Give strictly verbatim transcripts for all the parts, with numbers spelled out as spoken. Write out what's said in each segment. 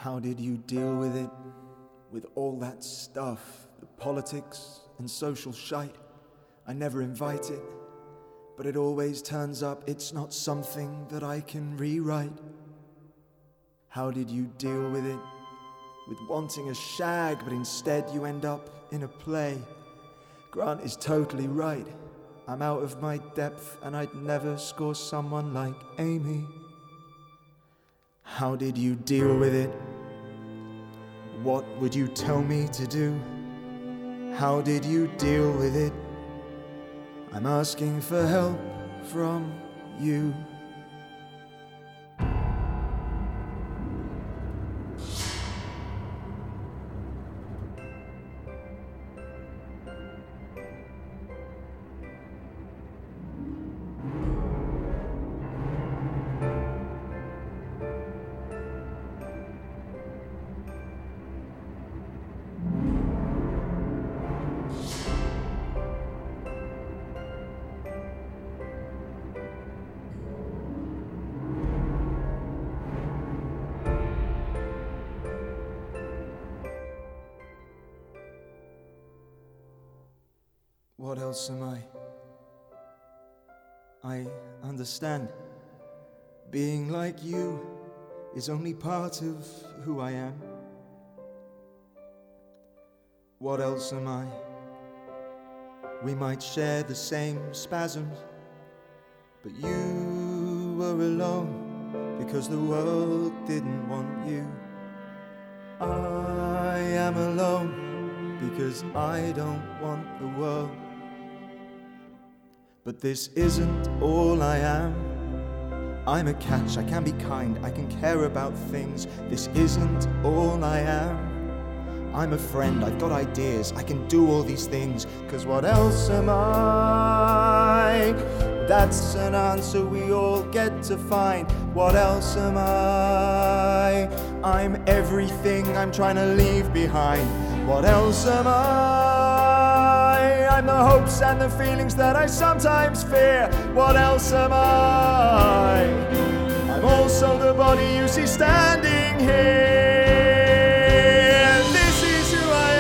How did you deal with it? With all that stuff, the politics and social shite? I never invite it, but it always turns up. It's not something that I can rewrite. How did you deal with it? With wanting a shag, but instead you end up in a play. Grant is totally right. I'm out of my depth and I'd never score someone like Amy. How did you deal with it? What would you tell me to do? How did you deal with it? I'm asking for help from you. What else am I? I understand. Being like you is only part of who I am. What else am I? We might share the same spasms, but you were alone because the world didn't want you. I am alone because I don't want the world. But this isn't all I am. I'm a catch, I can be kind, I can care about things. This isn't all I am. I'm a friend, I've got ideas, I can do all these things. Cause what else am I? That's an answer we all get to find. What else am I? I'm everything I'm trying to leave behind. What else am I? I'm the hopes and the feelings that I sometimes fear. What else am I? I'm also the body you see standing here. This is who I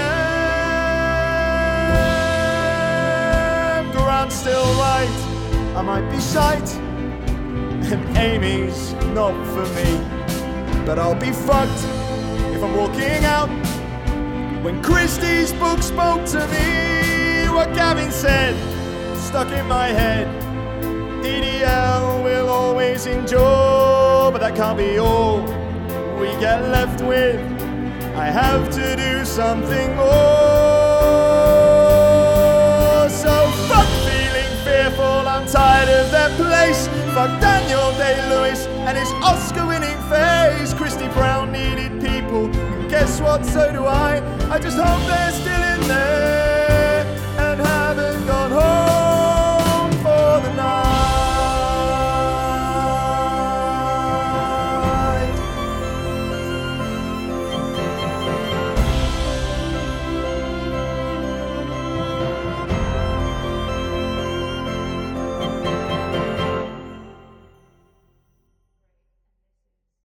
am. Grant's still right, I might be shite, and Amy's not for me. But I'll be fucked if I'm walking out when Christie's book spoke to me. What Gavin said stuck in my head. E D L will always endure, but that can't be all we get left with. I have to do something more. So fuck feeling fearful, I'm tired of that place. Fuck Daniel Day-Lewis and his Oscar-winning face. Christy Brown needed people, and guess what, so do I. I just hope they're still in there.